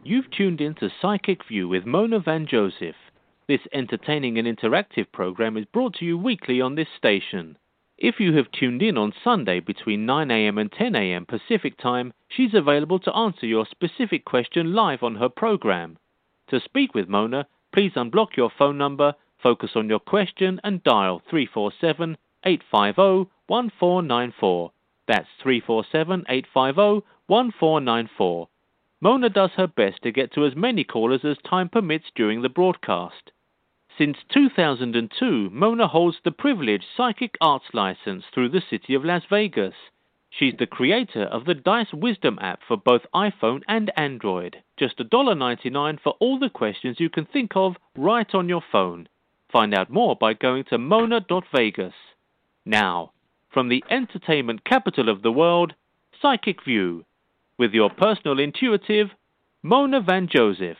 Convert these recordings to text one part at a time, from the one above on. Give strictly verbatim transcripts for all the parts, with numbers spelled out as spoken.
You've tuned in to Psychic View with Mona Van Joseph. This entertaining and interactive program is brought to you weekly on this station. If you have tuned in on Sunday between nine a.m. and ten a.m. Pacific Time, she's available to answer your specific question live on her program. To speak with Mona, please unblock your phone number, focus on your question, and dial three four seven, eight five zero, one four nine four. That's three four seven, eight five zero, one four nine four. Mona does her best to get to as many callers as time permits during the broadcast. Since two thousand two, Mona holds the privileged psychic arts license through the city of Las Vegas. She's the creator of the Dice Wisdom app for both iPhone and Android. Just one dollar ninety-nine for all the questions you can think of right on your phone. Find out more by going to mona dot vegas. Now, from the entertainment capital of the world, Psychic View, with your personal intuitive, Mona Van Joseph.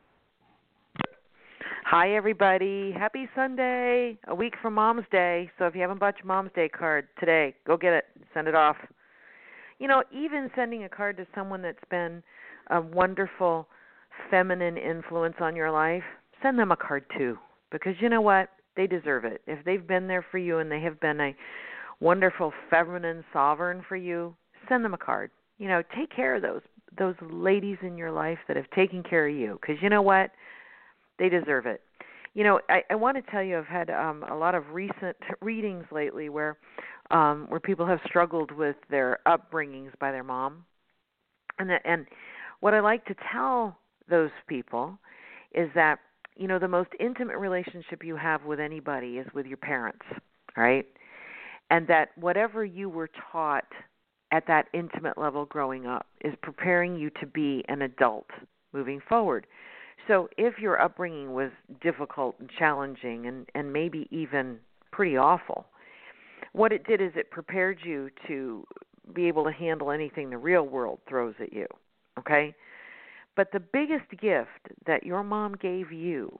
Hi, everybody. Happy Sunday, a week from Mom's Day. So if you haven't bought your Mom's Day card today, go get it. Send it off. You know, even sending a card to someone that's been a wonderful feminine influence on your life, send them a card too. Because you know what? They deserve it. If they've been there for you and they have been a wonderful feminine sovereign for you, send them a card. You know, take care of those those ladies in your life that have taken care of you. Because you know what? They deserve it. You know, I, I want to tell you I've had um, a lot of recent readings lately where um, where people have struggled with their upbringings by their mom. And, that, and what I like to tell those people is that, you know, the most intimate relationship you have with anybody is with your parents, right? And that whatever you were taught at that intimate level growing up is preparing you to be an adult moving forward. So if your upbringing was difficult and challenging and, and maybe even pretty awful, what it did is it prepared you to be able to handle anything the real world throws at you, okay? But the biggest gift that your mom gave you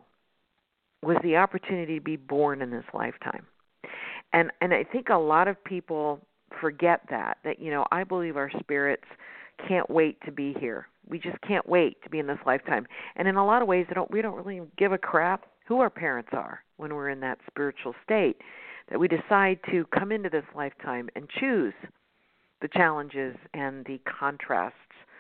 was the opportunity to be born in this lifetime. And and I think a lot of people forget that, that, you know, I believe our spirits can't wait to be here. We just can't wait to be in this lifetime. And in a lot of ways, I don't, we don't really give a crap who our parents are when we're in that spiritual state, that we decide to come into this lifetime and choose the challenges and the contrasts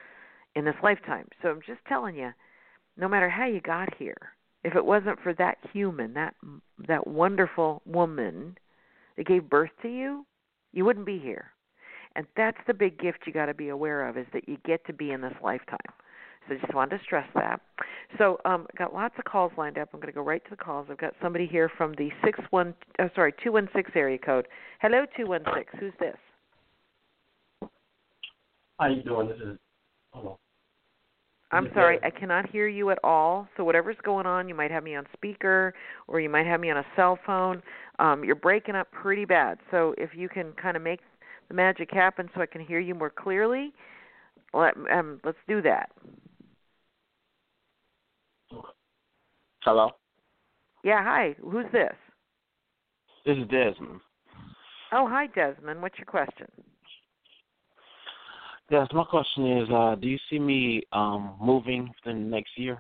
in this lifetime. So I'm just telling you, no matter how you got here, if it wasn't for that human, that that wonderful woman that gave birth to you, you wouldn't be here. And that's the big gift you got to be aware of, is that you get to be in this lifetime. So I just wanted to stress that. So um, I've got lots of calls lined up. I'm going to go right to the calls. I've got somebody here from the six one, oh, sorry, two one six area code. Hello, two one six. Who's this? How you doing? This is, hello. I'm sorry, I cannot hear you at all. So whatever's going on, you might have me on speaker or you might have me on a cell phone. Um, you're breaking up pretty bad. So if you can kind of make the magic happen so I can hear you more clearly, let, um, let's do that. Hello? Yeah, hi. Who's this? This is Desmond. Oh, hi, Desmond. What's your question? Yes, my question is, uh, do you see me um, moving in the next year?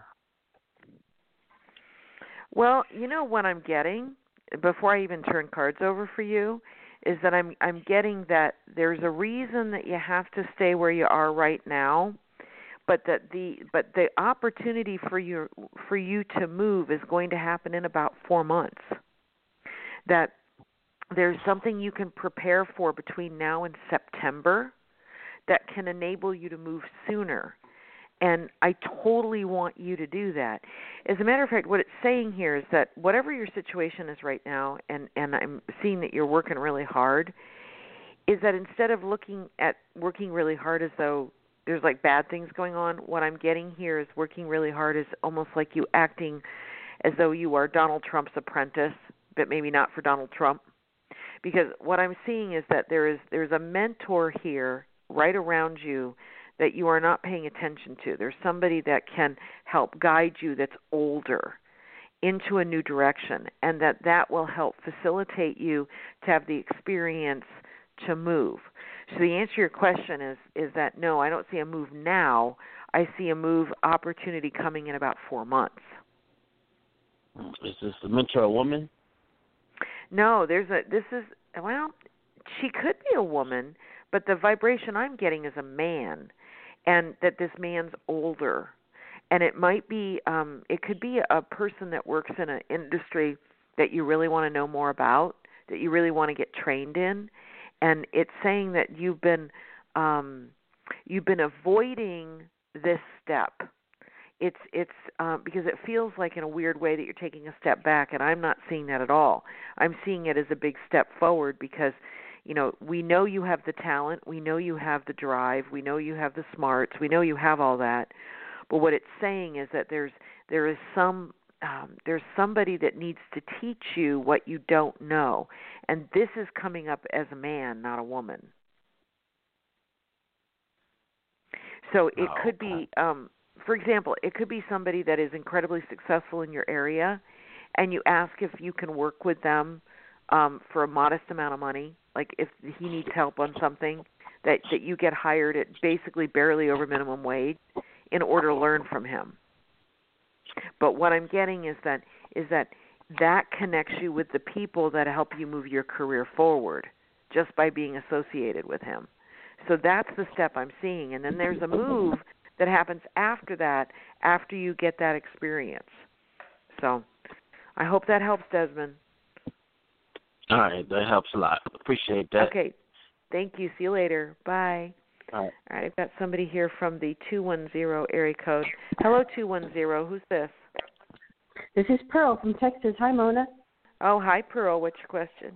Well, you know what I'm getting, before I even turn cards over for you, is that I'm I'm getting that there's a reason that you have to stay where you are right now, but that the but the opportunity for you for you to move is going to happen in about four months. That there's something you can prepare for between now and September that can enable you to move sooner. And I totally want you to do that. As a matter of fact, what it's saying here is that whatever your situation is right now, and, and I'm seeing that you're working really hard, is that instead of looking at working really hard as though there's like bad things going on, what I'm getting here is working really hard is almost like you acting as though you are Donald Trump's apprentice, but maybe not for Donald Trump. Because what I'm seeing is that there is there's a mentor here right around you that you are not paying attention to. There's somebody that can help guide you that's older into a new direction, and that that will help facilitate you to have the experience to move. So the answer to your question is is that no, I don't see a move now. I see a move opportunity coming in about four months. Is this a mentor, a woman? No, there's a. This is well, she could be a woman, but the vibration I'm getting is a man, and that this man's older, and it might be. Um, it could be a person that works in an industry that you really want to know more about, that you really want to get trained in. And it's saying that you've been um, you've been avoiding this step. It's it's um, because it feels like in a weird way that you're taking a step back, and I'm not seeing that at all. I'm seeing it as a big step forward because, you know, we know you have the talent, we know you have the drive, we know you have the smarts, we know you have all that. But what it's saying is that there's there is some Um, there's somebody that needs to teach you what you don't know. And this is coming up as a man, not a woman. So it Oh, could okay. be, um, for example, it could be somebody that is incredibly successful in your area, and you ask if you can work with them um, for a modest amount of money, like if he needs help on something, that, that you get hired at basically barely over minimum wage in order to learn from him. But what I'm getting is that is that that connects you with the people that help you move your career forward just by being associated with him. So that's the step I'm seeing. And then there's a move that happens after that, after you get that experience. So I hope that helps, Desmond. All right, that helps a lot. Appreciate that. Okay. Thank you. See you later. Bye. All right. All right, I've got somebody here from the two one zero area code. Hello, two one zero. Who's this? This is Pearl from Texas. Hi, Mona. Oh, hi, Pearl. What's your question?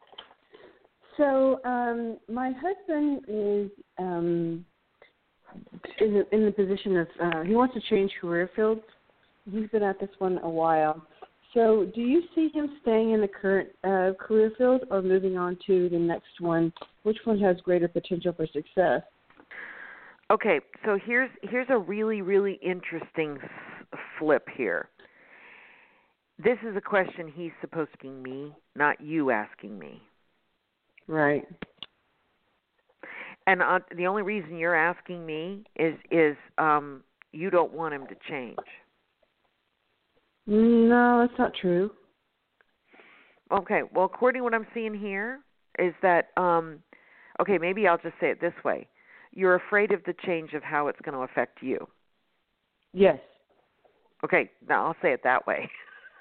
So um, my husband is um, in, the, in the position of, uh, he wants to change career fields. He's been at this one a while. So do you see him staying in the current uh, career field or moving on to the next one? Which one has greater potential for success? Okay, so here's here's a really, really interesting flip here. This is a question he's supposed to be asking me, not you asking me. Right. And uh, the only reason you're asking me is is um, you don't want him to change. No, that's not true. Okay, well, according to what I'm seeing here is that, um, okay, maybe I'll just say it this way. You're afraid of the change of how it's going to affect you. Yes. Okay, now I'll say it that way.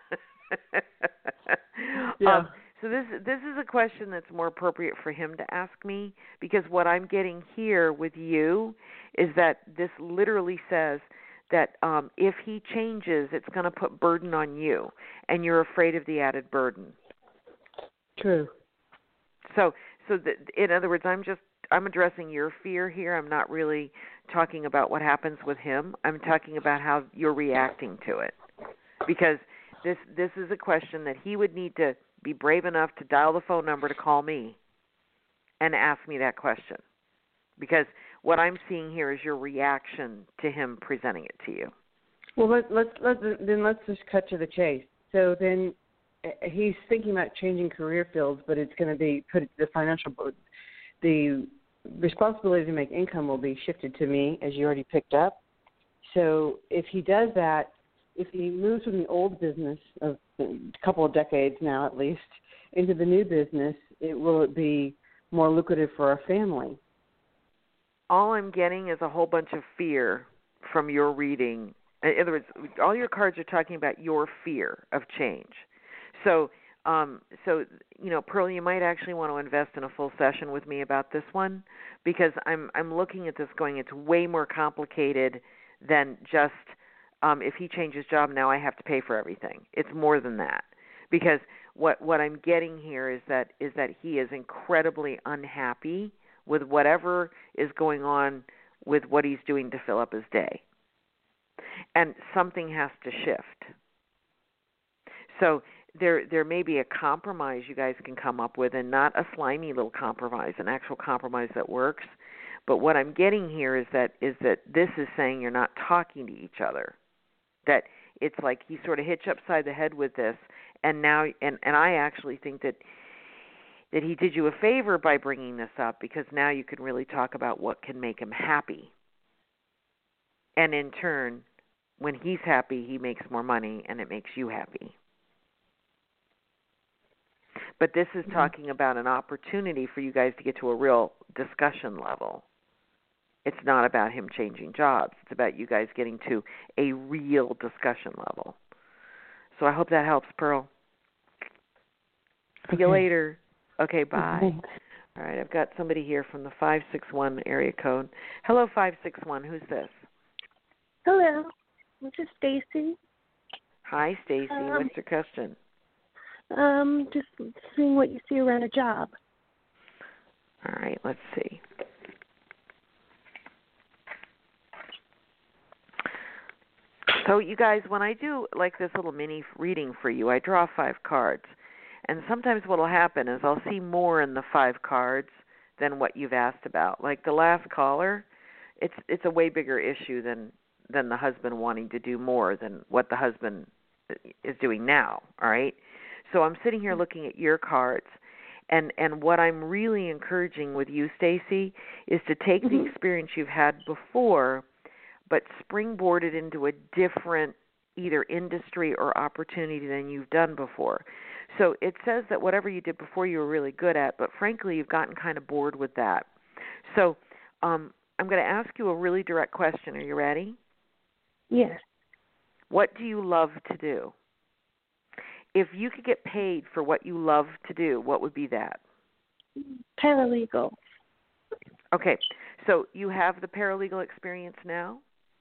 Yeah. Um, so this this is a question that's more appropriate for him to ask me, because what I'm getting here with you is that this literally says that um, if he changes, it's going to put burden on you, and you're afraid of the added burden. True. So, so the, in other words, I'm just I'm addressing your fear here. I'm not really talking about what happens with him. I'm talking about how you're reacting to it, because this this is a question that he would need to be brave enough to dial the phone number to call me and ask me that question, because what I'm seeing here is your reaction to him presenting it to you. Well, let, let's let then let's just cut to the chase. So then uh, he's thinking about changing career fields, but it's going to be put the financial the responsibility to make income will be shifted to me, as you already picked up. So if he does that, if he moves from the old business of a couple of decades now at least into the new business, it will it be more lucrative for our family? All I'm getting is a whole bunch of fear from your reading. In other words, all your cards are talking about your fear of change. So, um, so you know, Pearl, you might actually want to invest in a full session with me about this one, because I'm I'm looking at this going, it's way more complicated than just um, if he changes job, now I have to pay for everything. It's more than that, because what what I'm getting here is that is that he is incredibly unhappy with whatever is going on with what he's doing to fill up his day. And something has to shift. So there there may be a compromise you guys can come up with, and not a slimy little compromise, an actual compromise that works. But what I'm getting here is that is that this is saying you're not talking to each other. That it's like he sort of hit you upside the head with this, and now and, and I actually think that that he did you a favor by bringing this up, because now you can really talk about what can make him happy. And in turn, when he's happy, he makes more money, and it makes you happy. But this is talking about an opportunity for you guys to get to a real discussion level. It's not about him changing jobs. It's about you guys getting to a real discussion level. So I hope that helps, Pearl. See okay. you later. Okay, bye. Thanks. All right, I've got somebody here from the five six one area code. Hello, five six one. Who's this? Hello. This is Stacy. Hi, Stacy. Um, What's your question? Um, just seeing what you see around a job. All right, let's see. So you guys, when I do like this little mini reading for you, I draw five cards. And sometimes what will happen is I'll see more in the five cards than what you've asked about. Like the last caller, it's it's a way bigger issue than, than the husband wanting to do more than what the husband is doing now, all right? So I'm sitting here looking at your cards, and, and what I'm really encouraging with you, Stacy, is to take Mm-hmm. the experience you've had before but springboard it into a different either industry or opportunity than you've done before. So it says that whatever you did before you were really good at, but frankly you've gotten kind of bored with that. So um, I'm going to ask you a really direct question. Are you ready? Yes. What do you love to do? If you could get paid for what you love to do, what would be that? Paralegal. Okay, so you have the paralegal experience now?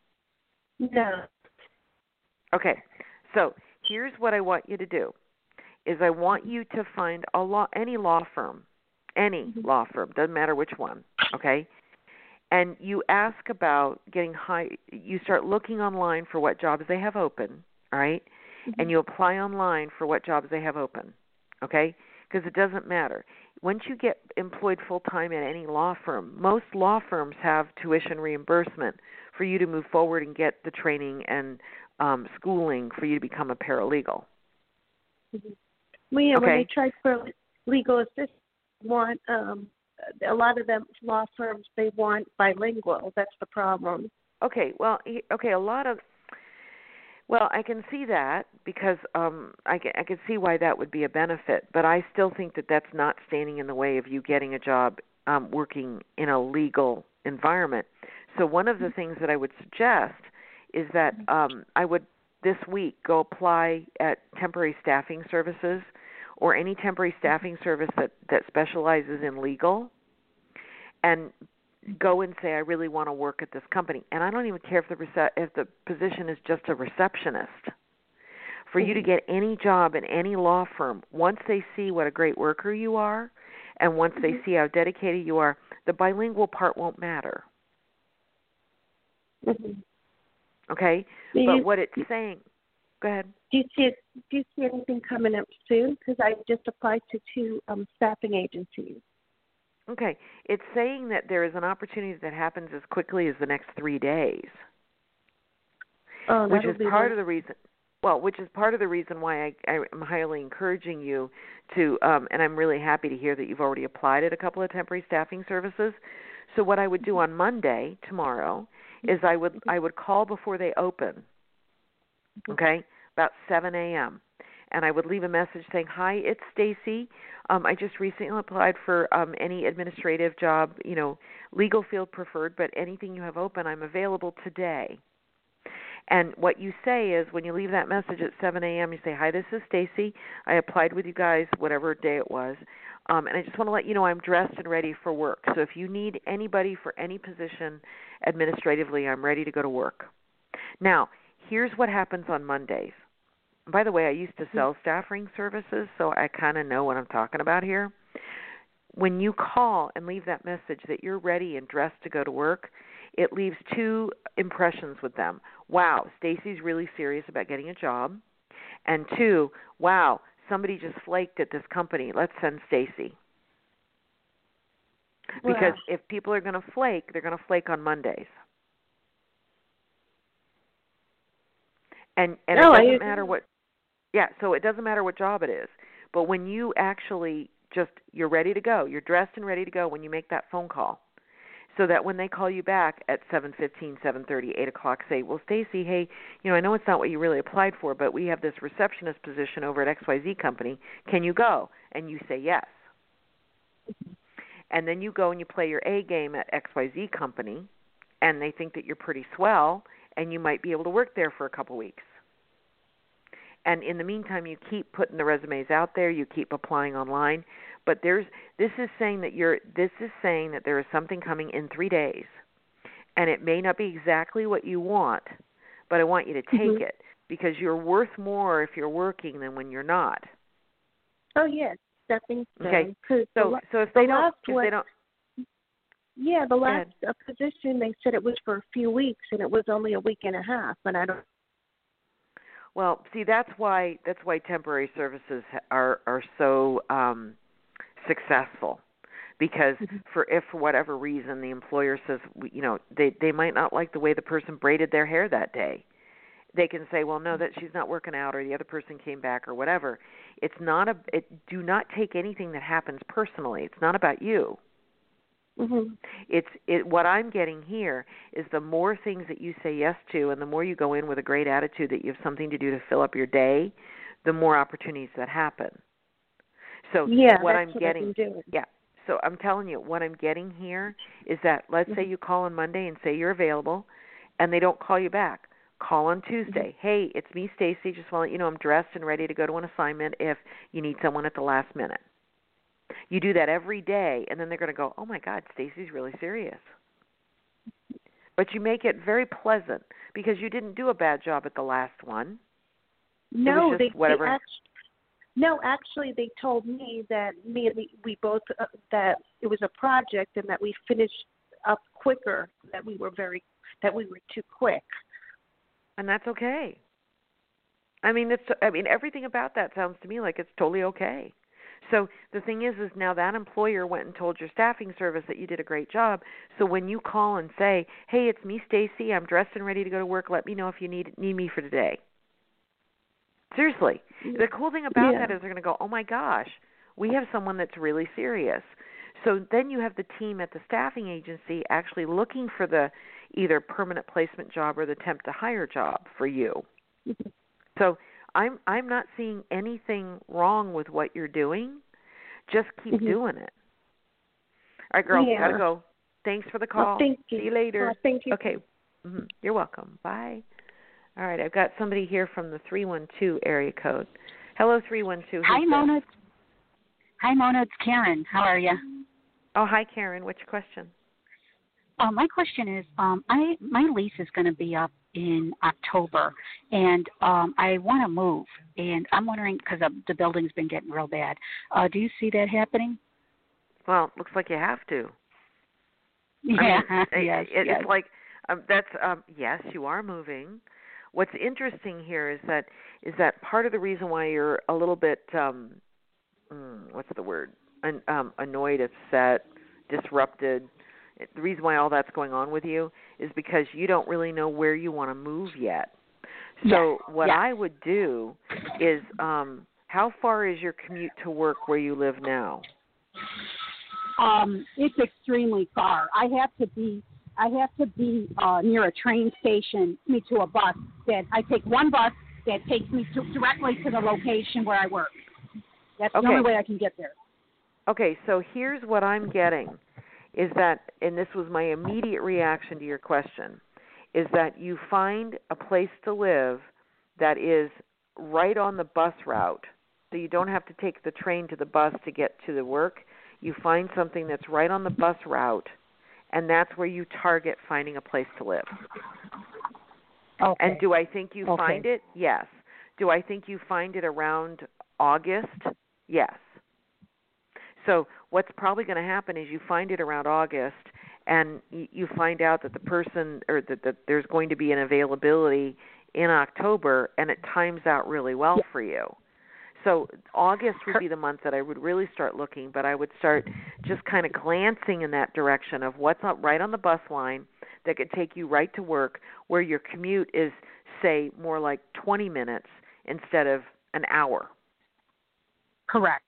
No. Okay, so here's what I want you to do, is I want you to find a law, any law firm, any Mm-hmm. law firm, doesn't matter which one, okay? And you ask about getting high, you start looking online for what jobs they have open, all right? Mm-hmm. And you apply online for what jobs they have open, okay? Because it doesn't matter. Once you get employed full-time at any law firm, most law firms have tuition reimbursement for you to move forward and get the training and um, schooling for you to become a paralegal. Mm-hmm. Well, yeah, okay. When they try for legal assistance, want um, a lot of them law firms, they want bilingual. That's the problem. Okay, well, okay, a lot of, well, I can see that because um, I, can, I can see why that would be a benefit, but I still think that that's not standing in the way of you getting a job um, working in a legal environment. So one of the things that I would suggest is that um, I would this week go apply at temporary staffing services or any temporary staffing service that, that specializes in legal, and go and say, I really want to work at this company. And I don't even care if the rece- if the position is just a receptionist. For you to get any job in any law firm, once they see what a great worker you are and once they see how dedicated you are, the bilingual part won't matter. Mm-hmm. Okay? Do but you, what it's saying, go ahead. Do you see it, do you see anything coming up soon? Because I just applied to two um, staffing agencies. Okay. It's saying that there is an opportunity that happens as quickly as the next three days. Oh, which is part one. of the reason. Well, which is part of the reason why I, I am highly encouraging you to, um, and I'm really happy to hear that you've already applied at a couple of temporary staffing services. So what I would do on Monday, tomorrow, is I would I would call before they open, okay, about seven a.m., and I would leave a message saying, hi, it's Stacy. Um, I just recently applied for um, any administrative job, you know, legal field preferred, but anything you have open, I'm available today. And what you say is when you leave that message at seven a.m., you say, hi, this is Stacy. I applied with you guys whatever day it was, um, and I just want to let you know I'm dressed and ready for work. So if you need anybody for any position administratively, I'm ready to go to work. Now, here's what happens on Mondays. By the way, I used to sell staffing services, so I kind of know what I'm talking about here. When you call and leave that message that you're ready and dressed to go to work, it leaves two impressions with them. Wow, Stacy's really serious about getting a job. And two, wow, somebody just flaked at this company. Let's send Stacy. Wow. Because if people are going to flake, they're going to flake on Mondays. And and no, it doesn't I, matter what, yeah, so it doesn't matter what job it is. But when you actually Just you're ready to go. You're dressed and ready to go when you make that phone call. So that when they call you back at seven fifteen, seven thirty, eight o'clock, say, well, Stacy, hey, you know, I know it's not what you really applied for, but we have this receptionist position over at X Y Z company. Can you go? And you say yes. And then you go and you play your A game at X Y Z company, and they think that you're pretty swell, and you might be able to work there for a couple weeks. And in the meantime, you keep putting the resumes out there. You keep applying online. But there's this is saying that you're this is saying that there is something coming in three days, and it may not be exactly what you want, but I want you to take mm-hmm. it because you're worth more if you're working than when you're not. Oh yes, stepping stone. Okay. So so, so if they don't, if one, they don't. Yeah, the last uh, position they said it was for a few weeks, and it was only a week and a half, and I don't. Well, see, that's why that's why temporary services are are so um, successful, because mm-hmm. for if for whatever reason the employer says, you know, they they might not like the way the person braided their hair that day, they can say, well, no, that she's not working out, or the other person came back, or whatever. It's not a. It, do not take anything that happens personally. It's not about you. Mm-hmm. It's it. What I'm getting here is the more things that you say yes to, and the more you go in with a great attitude that you have something to do to fill up your day, the more opportunities that happen. So yeah, what that's I'm what getting, I've been doing. yeah. So I'm telling you, what I'm getting here is that let's mm-hmm. say you call on Monday and say you're available, and they don't call you back. Call on Tuesday. Mm-hmm. Hey, it's me, Stacy. Just want to let you know I'm dressed and ready to go to an assignment if you need someone at the last minute. You do that every day, and then they're going to go, oh, my God, Stacy's really serious. But you make it very pleasant because you didn't do a bad job at the last one. No, they, whatever. they actually, no, actually, they told me that me and we, we both uh, that it was a project and that we finished up quicker. That we were very that we were too quick. And that's okay. I mean, it's. I mean, everything about that sounds to me like it's totally okay. So the thing is, is now that employer went and told your staffing service that you did a great job. So when you call and say, hey, it's me, Stacy, I'm dressed and ready to go to work, let me know if you need need me for today. Seriously. The cool thing about yeah. that is they're going to go, oh, my gosh, we have someone that's really serious. So then you have the team at the staffing agency actually looking for the either permanent placement job or the temp to hire job for you. Mm-hmm. So I'm I'm not seeing anything wrong with what you're doing. Just keep mm-hmm. doing it. All right, girl, yeah. gotta go. Thanks for the call. Oh, thank you. See you later. Oh, thank you. Okay. Mm-hmm. You're welcome. Bye. All right, I've got somebody here from the three one two area code. Hello, three one two. Hi, Mona. Hi, Mona. It's Karen. How are you? Oh, hi, Karen. What's your question? Uh, my question is, um, I my lease is going to be up in October, and um, I want to move, and I'm wondering because the building's been getting real bad. Uh, do you see that happening? Well, looks like you have to. Yeah, I mean, yes, it, yes. It's like um, that's um, yes, you are moving. What's interesting here is that is that part of the reason why you're a little bit um, mm, what's the word An, um, annoyed, upset, disrupted. The reason why all that's going on with you is because you don't really know where you want to move yet. So yes, what yes. I would do is, um, how far is your commute to work where you live now? Um, it's extremely far. I have to be I have to be uh, near a train station, me to a bus. That I take one bus that takes me to, directly to the location where I work. That's okay. the only way I can get there. Okay, so here's what I'm getting. Is that, and this was my immediate reaction to your question, is that you find a place to live that is right on the bus route, so you don't have to take the train to the bus to get to the work. You find something that's right on the bus route, and that's where you target finding a place to live. Okay. And do I think you okay. find it? Yes. Do I think you find it around August? Yes. So what's probably going to happen is you find it around August, and you find out that the person or that, that there's going to be an availability in October, and it times out really well yeah. for you. So August would be the month that I would really start looking, but I would start just kind of glancing in that direction of what's up right on the bus line that could take you right to work, where your commute is, say, more like twenty minutes instead of an hour. Correct.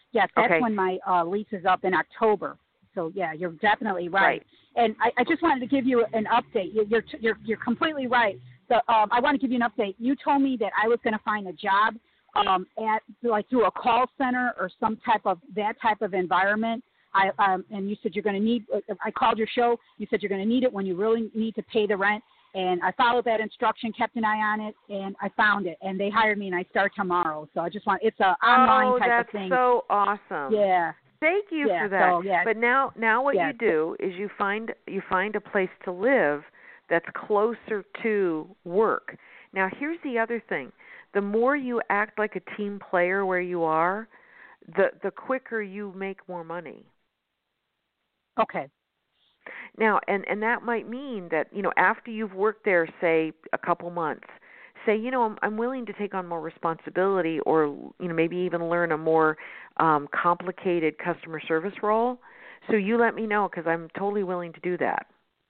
Yes, that's Okay. when my uh, lease is up in October. So yeah, you're definitely right. Right. And I, I just wanted to give you an update. You- You're you're you're completely right. So um, I want to give you an update. You told me that I was going to find a job um, at like through a call center or some type of that type of environment. I um, and you said you're going to need. I called your show. You said you're going to need it when you really need to pay the rent. And I followed that instruction, kept an eye on it, and I found it. And they hired me, and I start tomorrow. So I just want it's a online oh, type that's of thing. so awesome. Yeah. Thank you Yeah, for that. so, yeah. But now, now what Yeah. you do is you find you find a place to live that's closer to work. Now, here's the other thing: the more you act like a team player where you are, the the quicker you make more money. Okay. Now, and and that might mean that you know after you've worked there, say a couple months, say you know I'm I'm willing to take on more responsibility, or you know maybe even learn a more um, complicated customer service role. So you let me know because I'm totally willing to do that.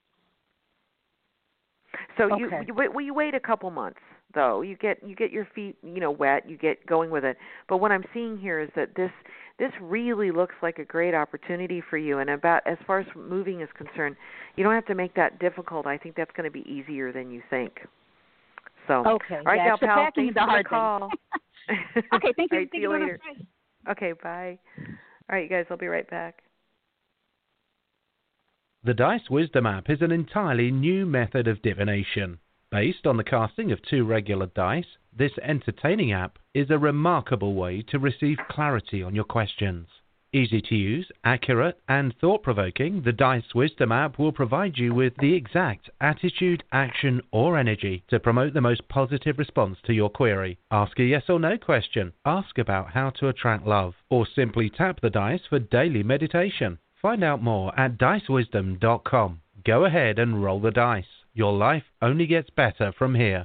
So Okay. you you wait, well you wait a couple months though. You get you get your feet you know wet. You get going with it. But what I'm seeing here is that this this really looks like a great opportunity for you. And about as far as moving is concerned, you don't have to make that difficult. I think that's going to be easier than you think. So Okay. all right, yeah, gal so pal, packing thanks is the for the hard call. thing. Okay, thank you. All right, Thank see you you very later. much. Okay, bye. All right, you guys, I'll be right back. The Dice Wisdom app is an entirely new method of divination. Based on the casting of two regular dice, this entertaining app is a remarkable way to receive clarity on your questions. Easy to use, accurate, and thought-provoking, the Dice Wisdom app will provide you with the exact attitude, action, or energy to promote the most positive response to your query. Ask a yes or no question, ask about how to attract love, or simply tap the dice for daily meditation. Find out more at dice wisdom dot com. Go ahead and roll the dice. Your life only gets better from here.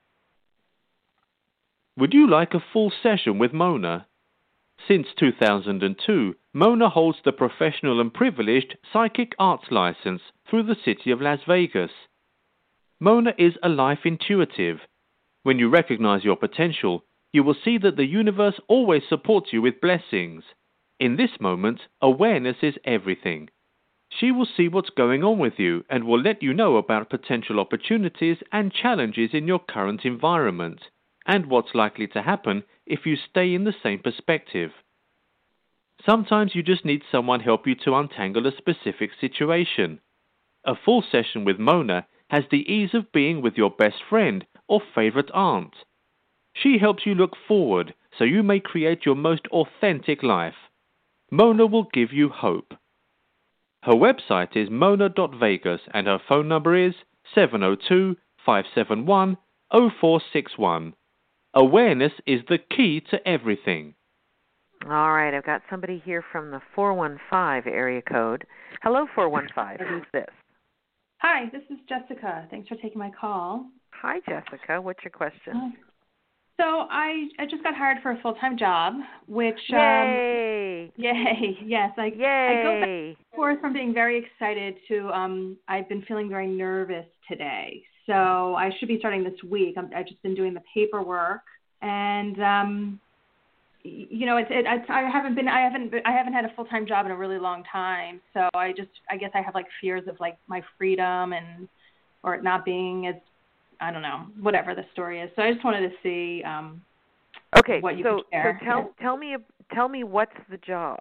Would you like a full session with Mona? Since two thousand two, Mona holds the professional and privileged psychic arts license through the city of Las Vegas. Mona is a life intuitive. When you recognize your potential, you will see that the universe always supports you with blessings. In this moment, awareness is everything. She will see what's going on with you and will let you know about potential opportunities and challenges in your current environment, and what's likely to happen if you stay in the same perspective. Sometimes you just need someone help you to untangle a specific situation. A full session with Mona has the ease of being with your best friend or favorite aunt. She helps you look forward so you may create your most authentic life. Mona will give you hope. Her website is mona dot vegas and her phone number is seven zero two, five seven one, zero four six one. Awareness is the key to everything. All right, I've got somebody here from the four one five area code. Hello, four one five. Who's this? Hi, this is Jessica. Thanks for taking my call. Hi, Jessica. What's your question? Uh, so I I just got hired for a full-time job, which Yay! Um, yay! Yes, I Yay! I go back and forth from being very excited to um I've been feeling very nervous today. So I should be starting this week. I'm, I've just been doing the paperwork, and um, you know, it's it, it's I haven't been I haven't been, I haven't had a full-time job in a really long time. So I just I guess I have like fears of like my freedom and or it not being as I don't know, whatever the story is. So I just wanted to see um, okay, what you so, could share. So tell tell me tell me what's the job?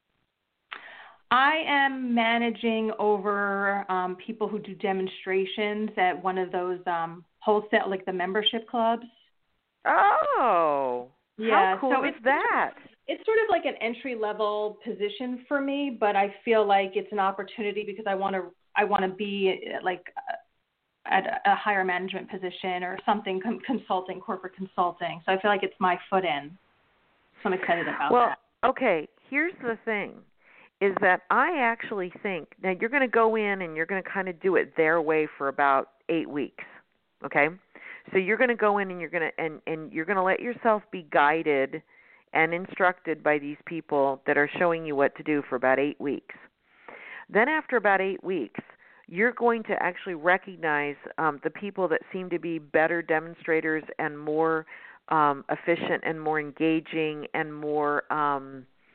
I am managing over um, people who do demonstrations at one of those um, wholesale, like the membership clubs. Oh, yeah. How cool so is it's that? Sort of, it's sort of like an entry level position for me, but I feel like it's an opportunity because I want to I want to be like. at a higher management position or something, consulting, corporate consulting. So I feel like it's my foot in. So I'm excited about well, that. Well, okay, here's the thing, is that I actually think, now you're going to go in and you're going to kind of do it their way for about eight weeks, okay? So you're going to go in and you're going to, and, and you're going to let yourself be guided and instructed by these people that are showing you what to do for about eight weeks. Then after about eight weeks, you're going to actually recognize um, the people that seem to be better demonstrators and more um, efficient and more engaging and more um,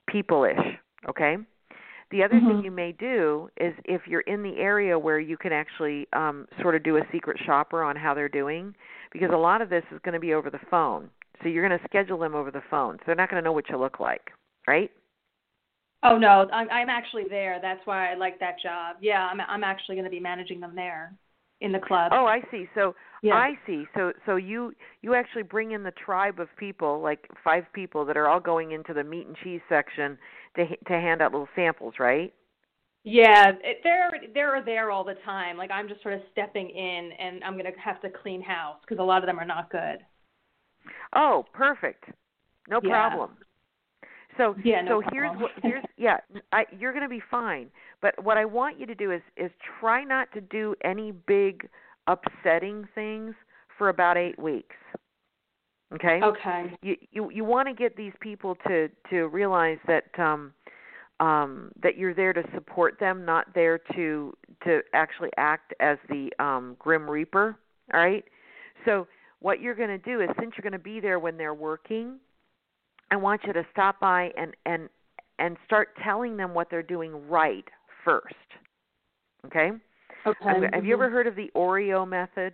people-ish, okay? The other Mm-hmm. thing you may do is if you're in the area where you can actually um, sort of do a secret shopper on how they're doing, because a lot of this is going to be over the phone. So you're going to schedule them over the phone. So they're not going to know what you look like, right? Oh no, I'm I'm actually there. That's why I like that job. Yeah, I'm I'm actually going to be managing them there in the club. Oh, I see. So yeah. I see. So so you you actually bring in the tribe of people, like five people that are all going into the meat and cheese section to to hand out little samples, right? Yeah, it, they're they're there all the time. Like I'm just sort of stepping in, and I'm going to have to clean house because a lot of them are not good. Oh, perfect. No yeah. problem. So yeah, no so here's problem. what here's yeah, I, you're going to be fine. But what I want you to do is is try not to do any big upsetting things for about eight weeks. Okay? Okay. You you you want to get these people to to realize that um um that you're there to support them, not there to to actually act as the um Grim Reaper, all right? So what you're going to do is, since you're going to be there when they're working, I want you to stop by and, and and start telling them what they're doing right first. Okay? Okay. Have mm-hmm. you ever heard of the Oreo method?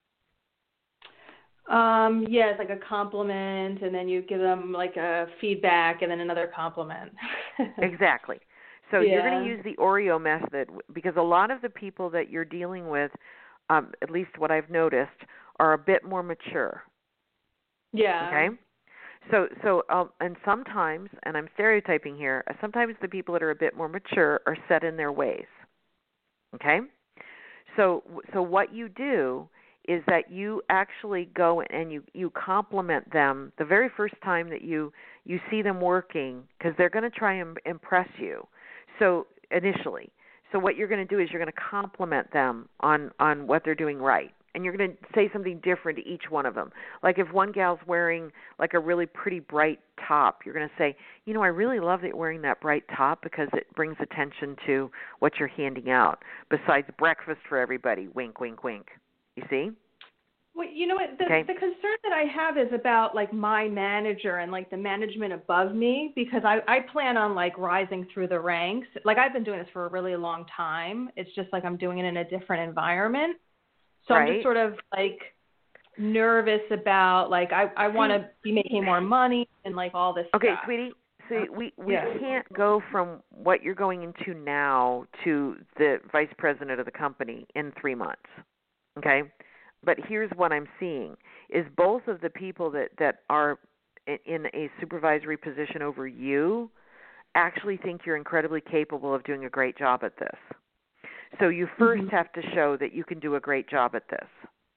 Um, yeah, it's like a compliment, and then you give them like a feedback, and then another compliment. Exactly. So yeah. you're going to use the Oreo method because a lot of the people that you're dealing with, um, at least what I've noticed, are a bit more mature. Yeah. Okay? So, so, um, and sometimes, and I'm stereotyping here, sometimes the people that are a bit more mature are set in their ways. Okay? So, so what you do is that you actually go and you, you compliment them the very first time that you, you see them working, because they're going to try and impress you. So initially, so what you're going to do is you're going to compliment them on, on what they're doing right. And you're going to say something different to each one of them. Like if one gal's wearing like a really pretty bright top, you're going to say, you know, I really love that you're wearing that bright top because it brings attention to what you're handing out. Besides breakfast for everybody, wink, wink, wink. You see? Well, you know what? The, okay. the concern that I have is about like my manager and like the management above me, because I, I plan on like rising through the ranks. Like I've been doing this for a really long time. It's just like I'm doing it in a different environment. So right. I'm just sort of like nervous about like I, I want to be making more money and like all this okay, stuff. Okay, sweetie. So we, we yeah. can't go from what you're going into now to the vice president of the company in three months. Okay? But here's what I'm seeing is both of the people that, that are in a supervisory position over you actually think you're incredibly capable of doing a great job at this. So you first mm-hmm. have to show that you can do a great job at this.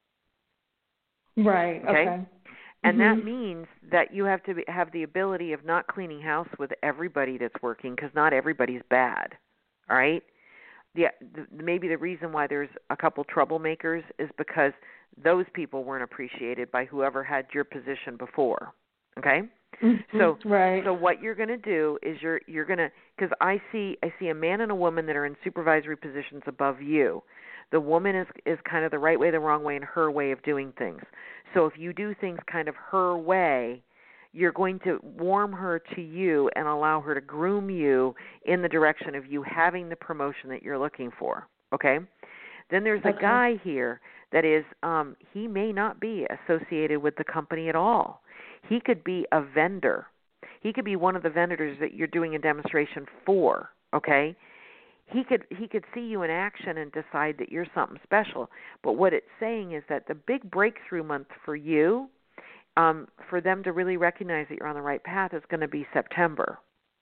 Right. Okay. okay? And mm-hmm. that means that you have to be, have the ability of not cleaning house with everybody that's working, because not everybody's bad. All right? The, the, maybe the reason why there's a couple troublemakers is because those people weren't appreciated by whoever had your position before. Okay? Mm-hmm. So, right. so what you're going to do is you're you're going to, because I see I see a man and a woman that are in supervisory positions above you. The woman is is kind of the right way, the wrong way, and her way of doing things. So if you do things kind of her way, you're going to warm her to you and allow her to groom you in the direction of you having the promotion that you're looking for. Okay? Then there's a okay. guy here that is um, he may not be associated with the company at all. He could be a vendor. He could be one of the vendors that you're doing a demonstration for, okay? He could he could see you in action and decide that you're something special. But what it's saying is that the big breakthrough month for you, um, for them to really recognize that you're on the right path, is going to be September.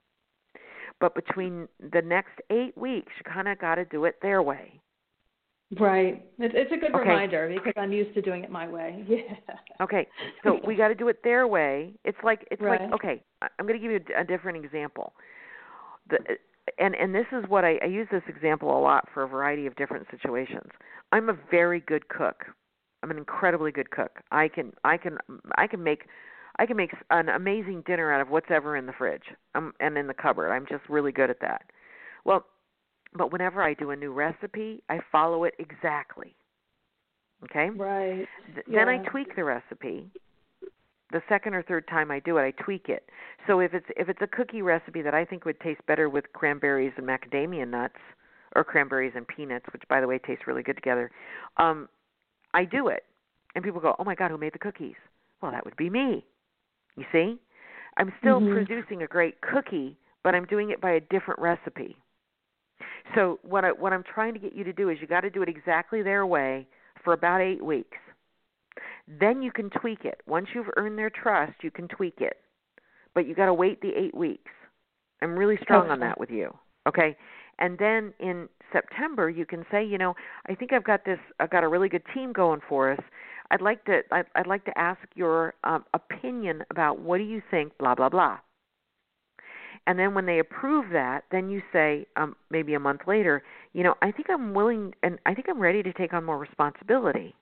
But between the next eight weeks, you kind of got to do it their way. Right. It's, it's a good okay. reminder because I'm used to doing it my way. Yeah. Okay. So we got to do it their way. It's like it's right. like okay. I'm going to give you a, a different example. The and and this is what I, I use this example a lot for a variety of different situations. I'm a very good cook. I'm an incredibly good cook. I can I can I can make I can make an amazing dinner out of what's ever in the fridge um, and in the cupboard. I'm just really good at that. Well. But whenever I do a new recipe, I follow it exactly. Okay? Right. Th- yeah. Then I tweak the recipe. the second or third time I do it, I tweak it. So if it's if it's a cookie recipe that I think would taste better with cranberries and macadamia nuts, or cranberries and peanuts, which by the way taste really good together, um, I do it, and people go, "Oh my God, who made the cookies?" Well, that would be me. You see, I'm still mm-hmm. producing a great cookie, but I'm doing it by a different recipe. So what I what I'm trying to get you to do is you got to do it exactly their way for about eight weeks. Then you can tweak it. Once you've earned their trust, you can tweak it. But you got to wait the eight weeks. I'm really strong okay. on that with you. Okay? And then in September, you can say, you know, I think I've got this, I've got a really good team going for us. I'd like to, I'd, I'd like to ask your um, opinion about what do you think, blah, blah, blah. And then when they approve that, then you say, um, maybe a month later, you know, I think I'm willing and I think I'm ready to take on more responsibility.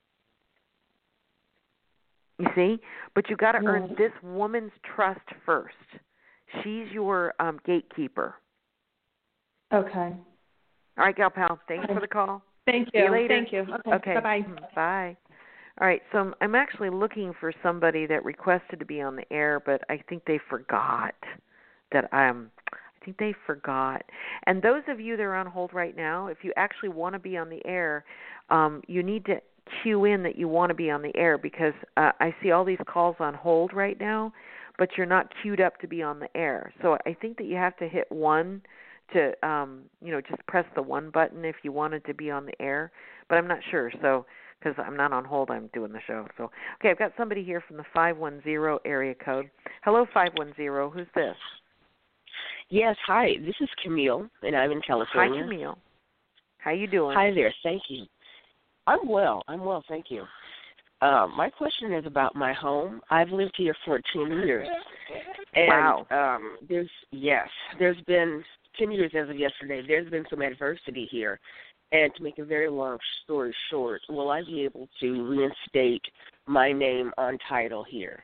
You see? But you got to earn this woman's trust first. She's your um, gatekeeper. Okay. All right, gal pal. Thanks for the call. Thank you. See you later. Thank you. Okay. okay. Bye-bye. Bye. All right, so I'm, I'm actually looking for somebody that requested to be on the air, but I think they forgot that I'm I think they forgot. And those of you that are on hold right now, if you actually want to be on the air, um, you need to cue in that you want to be on the air because uh, I see all these calls on hold right now, but you're not queued up to be on the air. So I think that you have to hit one to, um, you know, just press the one button if you wanted to be on the air. But I'm not sure, so because I'm not on hold, I'm doing the show. So okay, I've got somebody here from the five one zero area code. Hello, five one zero. Who's this? Yes, hi. This is Camille, and I'm in California. Hi, Camille. How you doing? Hi there. Thank you. I'm well. I'm well, thank you. Uh, my question is about my home. I've lived here for ten years. And, wow. Um, there's yes, there's been ten years as of yesterday. There's been some adversity here, and to make a very long story short, will I be able to reinstate my name on title here?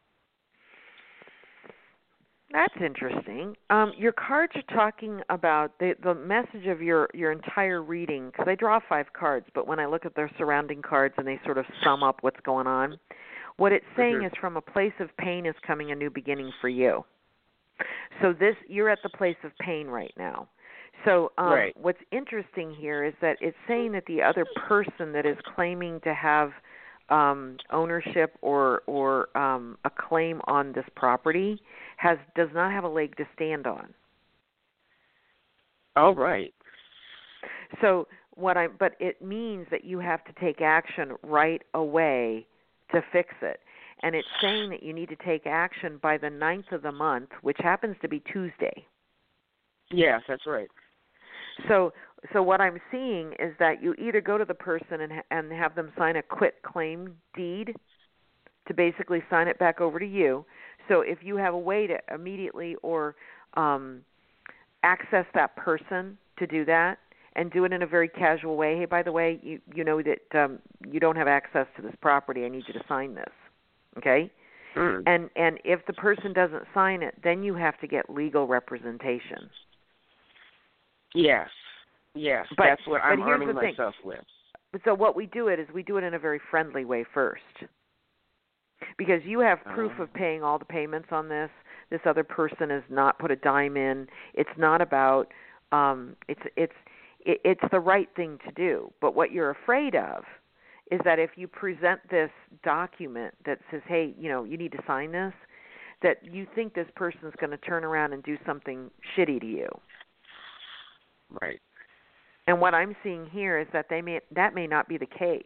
That's interesting. Um, your cards are talking about the, the message of your, your entire reading, because I draw five cards, but when I look at their surrounding cards and they sort of sum up what's going on, what it's saying mm-hmm. is from a place of pain is coming a new beginning for you. So this you're at the place of pain right now. So um, right. what's interesting here is that it's saying that the other person that is claiming to have um, ownership or or um, a claim on this property has does not have a leg to stand on. All right. So what I but it means that you have to take action right away to fix it. And it's saying that you need to take action by the ninth of the month, which happens to be Tuesday. Yes, that's right. So so what I'm seeing is that you either go to the person and and have them sign a quit claim deed to basically sign it back over to you. So if you have a way to immediately or um, access that person to do that and do it in a very casual way, hey, by the way, you, you know that um, you don't have access to this property. I need you to sign this, okay? Mm. And and if the person doesn't sign it, then you have to get legal representation. Yes, yes, but, that's what I'm but here's arming the thing. myself with. So what we do it is we do it in a very friendly way first. Because you have proof of paying all the payments on this. This other person has not put a dime in. It's not about um, it's it's it, it's the right thing to do. But what you're afraid of is that if you present this document that says, "Hey, you know, you need to sign this," that you think this person's going to turn around and do something shitty to you. Right. And what I'm seeing here is that they may that may not be the case.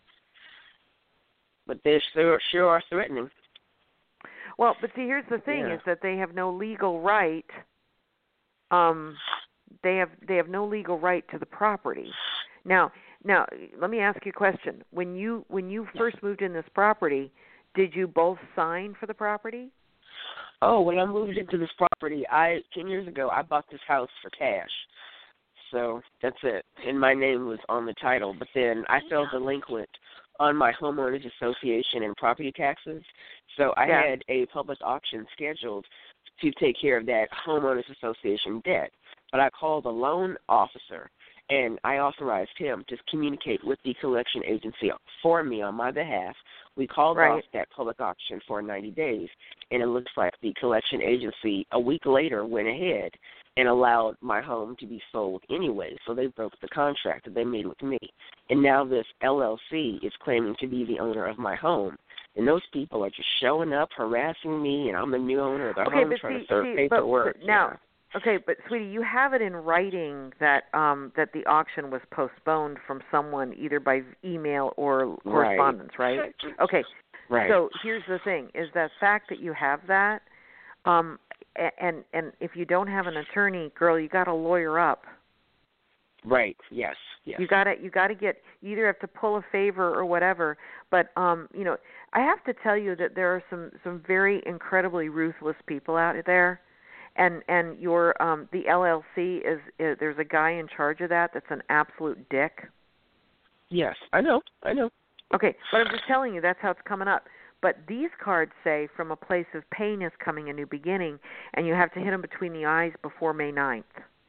But they sure, sure are threatening. Well, but see, here's the thing: yeah. is that they have no legal right. Um, they have they have no legal right to the property. Now, now, let me ask you a question: When you when you first moved in this property, did you both sign for the property? Oh, when I moved into this property, I ten years ago, I bought this house for cash. So that's it. And my name was on the title. But then I fell delinquent on my homeowners association and property taxes. So I yeah. had a public auction scheduled to take care of that homeowners association debt. But I called the loan officer, and I authorized him to communicate with the collection agency for me on my behalf. We called right. off that public auction for ninety days, and it looks like the collection agency a week later went ahead and allowed my home to be sold anyway, so they broke the contract that they made with me. And now this L L C is claiming to be the owner of my home. And those people are just showing up, harassing me, and I'm the new owner of the okay, home, but trying see, to serve see, paperwork. But, but now, yeah. okay, but sweetie, you have it in writing that um, that the auction was postponed from someone either by email or correspondence, right? right? Okay. Right. So here's the thing: is that fact that you have that, um, and and if you don't have an attorney, girl, you got to lawyer up. Right. Yes. Yes. You got to you got to get you either have to pull a favor or whatever. But um, you know, I have to tell you that there are some some very incredibly ruthless people out there, and and your um the L L C is, is there's a guy in charge of that that's an absolute dick. Yes, I know. I know. Okay, but I'm just telling you that's how it's coming up. But these cards say from a place of pain is coming a new beginning, and you have to hit them between the eyes before May ninth.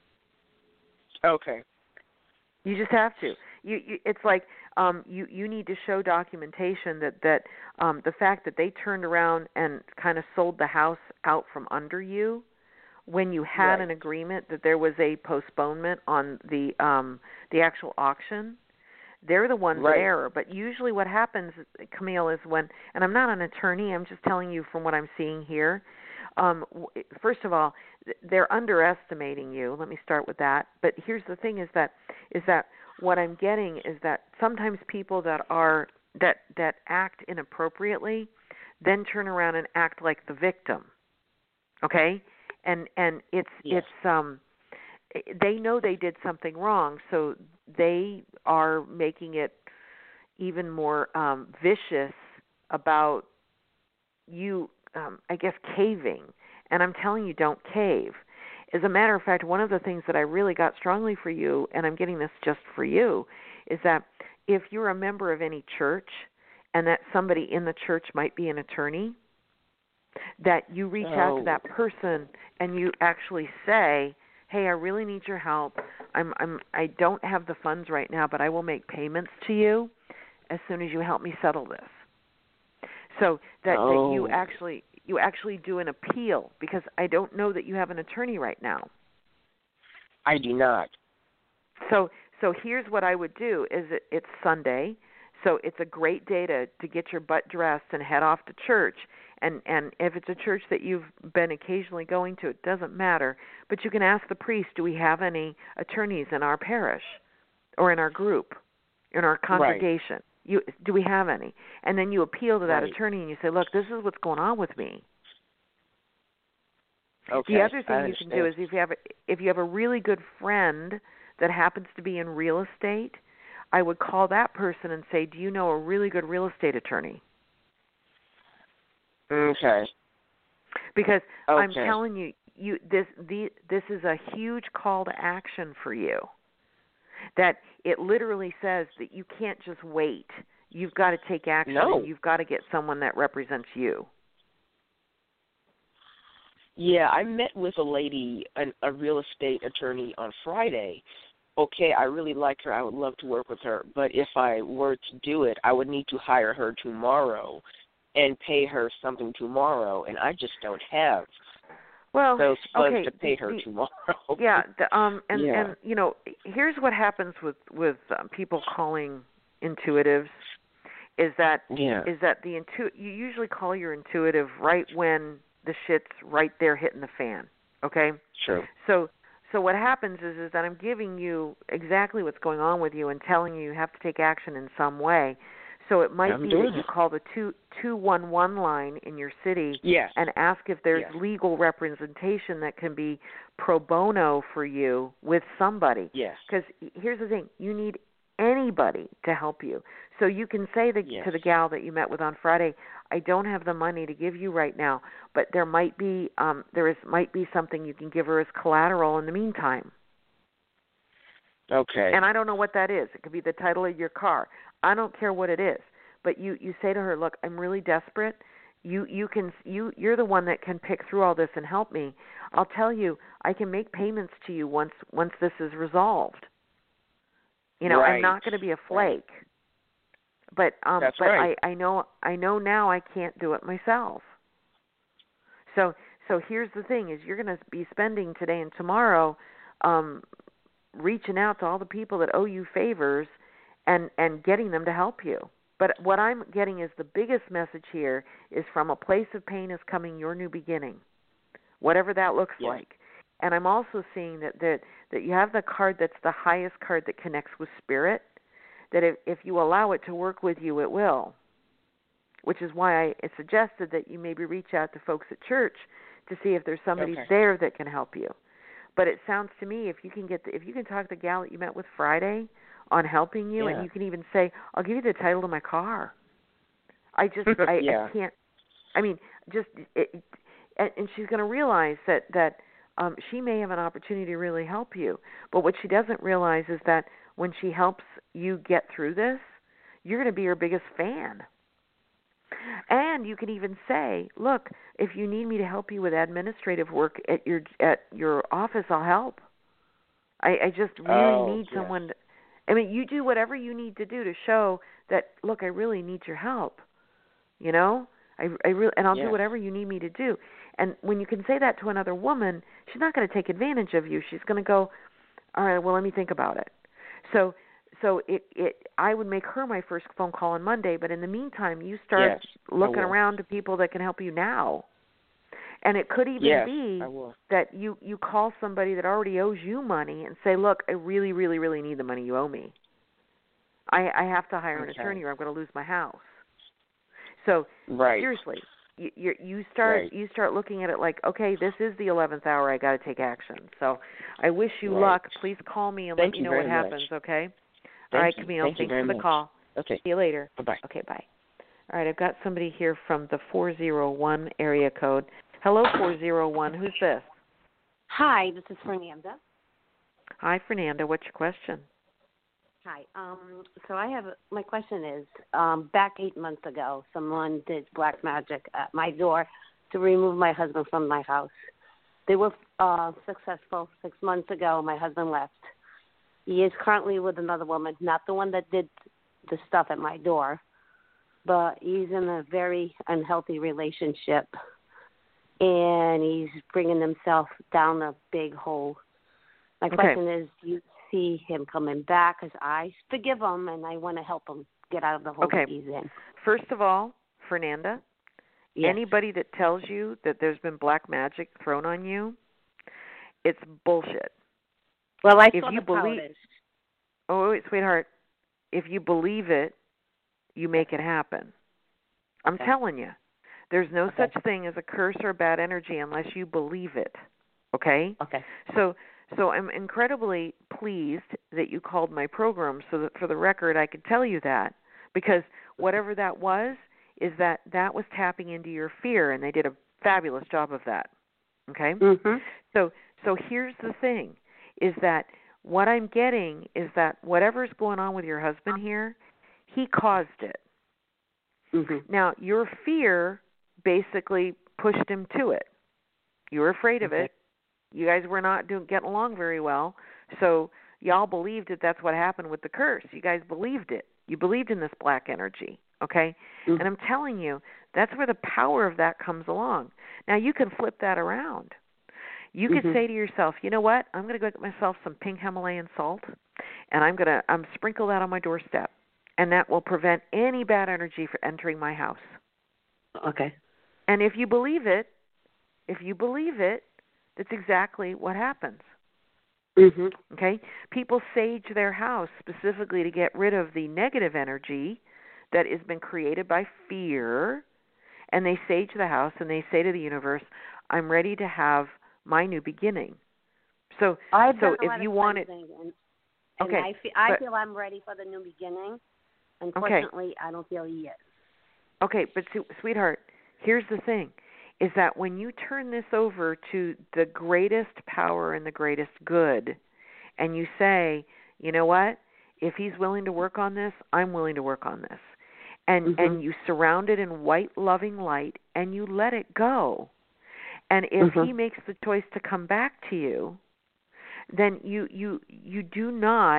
Okay. You just have to. You, you it's like um, you you need to show documentation that that um, the fact that they turned around and kind of sold the house out from under you when you had right. an agreement that there was a postponement on the um, the actual auction. They're the ones right. there. But usually what happens, Camille, is when, and I'm not an attorney, I'm just telling you from what I'm seeing here. Um, first of all, they're underestimating you. Let me start with that. But here's the thing: is that is that what I'm getting is that sometimes people that are that that act inappropriately then turn around and act like the victim. Okay, and and it's yes. it's um they know they did something wrong, so they are making it even more um, vicious about you. Um, I guess caving, and I'm telling you, don't cave. As a matter of fact, one of the things that I really got strongly for you, and I'm getting this just for you, is that if you're a member of any church and that somebody in the church might be an attorney, that you reach oh. out to that person and you actually say, hey, I really need your help. I'm, I'm, I don't have the funds right now, but I will make payments to you as soon as you help me settle this. So that, oh. that you actually you actually do an appeal, because I don't know that you have an attorney right now. I do not. So so here's what I would do: is it, it's Sunday, so it's a great day to, to get your butt dressed and head off to church. And and if it's a church that you've been occasionally going to, it doesn't matter. But you can ask the priest, do we have any attorneys in our parish or in our group, in our congregation? Right. You, do we have any? And then you appeal to that right. attorney and you say, look, this is what's going on with me. Okay. The other thing I you can do is if you have a, if you have a really good friend that happens to be in real estate, I would call that person and say, do you know a really good real estate attorney? Okay. Because okay. I'm telling you, you this the this is a huge call to action for you. That it literally says that you can't just wait. You've got to take action. No. And you've got to get someone that represents you. Yeah, I met with a lady, an, a real estate attorney, on Friday. Okay, I really like her. I would love to work with her. But if I were to do it, I would need to hire her tomorrow and pay her something tomorrow, and I just don't have well, those funds okay, to pay the, her the, tomorrow. Yeah, the, um, and yeah. and you know, here's what happens with with um, people calling intuitives is that yeah. is that the intu you usually call your intuitive right when the shit's right there hitting the fan. Okay. True. So so what happens is is that I'm giving you exactly what's going on with you and telling you you have to take action in some way. So it might I'm be doing that you it. call the two two one one line in your city yes. and ask if there's yes. legal representation that can be pro bono for you with somebody. Yes. Because here's the thing: you need anybody to help you. So you can say the, yes. to the gal that you met with on Friday, I don't have the money to give you right now, but there might be um, there is might be something you can give her as collateral in the meantime. Okay. And I don't know what that is. It could be the title of your car. I don't care what it is. But you, you say to her, look, I'm really desperate. You you can you you're the one that can pick through all this and help me. I'll tell you, I can make payments to you once once this is resolved. You know, right. I'm not going to be a flake. But um That's but right. I, I know I know now I can't do it myself. So so here's the thing is you're going to be spending today and tomorrow um reaching out to all the people that owe you favors and and getting them to help you. But what I'm getting is the biggest message here is from a place of pain is coming your new beginning. Whatever that looks yes. like. And I'm also seeing that, that that you have the card that's the highest card that connects with spirit. That if, if you allow it to work with you, it will. Which is why I suggested that you maybe reach out to folks at church to see if there's somebody okay. there that can help you. But it sounds to me if you can get the, if you can talk to the gal that you met with Friday on helping you, yeah. and you can even say, "I'll give you the title to my car." I just I, yeah. I can't. I mean, just it, and, and she's going to realize that that um, she may have an opportunity to really help you. But what she doesn't realize is that when she helps you get through this, you're going to be her biggest fan. And you can even say, look, if you need me to help you with administrative work at your at your office, I'll help. I, I just really oh, need yes. someone. To, I mean, you do whatever you need to do to show that, look, I really need your help. You know, I, I really, and I'll yes. do whatever you need me to do. And when you can say that to another woman, she's not going to take advantage of you. She's going to go, all right, well, let me think about it. So, so it, it, I would make her my first phone call on Monday. But in the meantime, you start yes, looking around to people that can help you now. And it could even yes, be that you, you call somebody that already owes you money and say, look, I really, really, really need the money you owe me. I, I have to hire an okay. attorney or I'm going to lose my house. So right. seriously, you, you, you start right. you start looking at it like, okay, this is the eleventh hour. I got to take action. So I wish you right. luck. Please call me and Thank let me know what happens. Much. Okay. Thank All right, you. Camille. Thank Thanks for the much. call. Okay. See you later. Bye bye. Okay. Bye. All right. I've got somebody here from the four zero one area code. Hello, four zero one. Who's this? Hi, this is Fernanda. Hi, Fernanda. What's your question? Hi. Um, so I have my question is um, back eight months ago, someone did black magic at my door to remove my husband from my house. They were uh, successful. Six months ago, my husband left. He is currently with another woman, not the one that did the stuff at my door, but he's in a very unhealthy relationship, and he's bringing himself down a big hole. My okay. question is, do you see him coming back? Because I forgive him, and I want to help him get out of the hole okay. that he's in. First of all, Fernanda, yes. anybody that tells you that there's been black magic thrown on you, it's bullshit. Well, I if saw you the believe, powders. Oh, wait, sweetheart, if you believe it, you make it happen. I'm okay. telling you. There's no okay. such thing as a curse or bad energy unless you believe it. Okay? Okay. So so I'm incredibly pleased that you called my program so that for the record I could tell you that, because whatever that was is that that was tapping into your fear, and they did a fabulous job of that. Okay? Mm-hmm. So so here's the thing is that what I'm getting is that whatever's going on with your husband here, he caused it. Mm-hmm. Now, your fear basically pushed him to it. You were afraid of okay. it. You guys were not doing, getting along very well, so y'all believed that that's what happened with the curse. You guys believed it. You believed in this black energy, okay? Mm-hmm. And I'm telling you, that's where the power of that comes along. Now, you can flip that around. You could mm-hmm. say to yourself, you know what? I'm going to go get myself some pink Himalayan salt, and I'm going to um, sprinkle that on my doorstep, and that will prevent any bad energy from entering my house. Okay. And if you believe it, if you believe it, that's exactly what happens. Mm-hmm. Okay? People sage their house specifically to get rid of the negative energy that has been created by fear, and they sage the house and they say to the universe, I'm ready to have my new beginning. So, I've so done a if lot you of want it, and, and okay, I feel, I but, feel I'm ready for the new beginning. Unfortunately, okay. I don't feel he is. Okay, but sweetheart, here's the thing, is that when you turn this over to the greatest power and the greatest good, and you say, you know what, if he's willing to work on this, I'm willing to work on this. And mm-hmm. and you surround it in white, loving light, and you let it go. And if mm-hmm. he makes the choice to come back to you, then you, you, you do not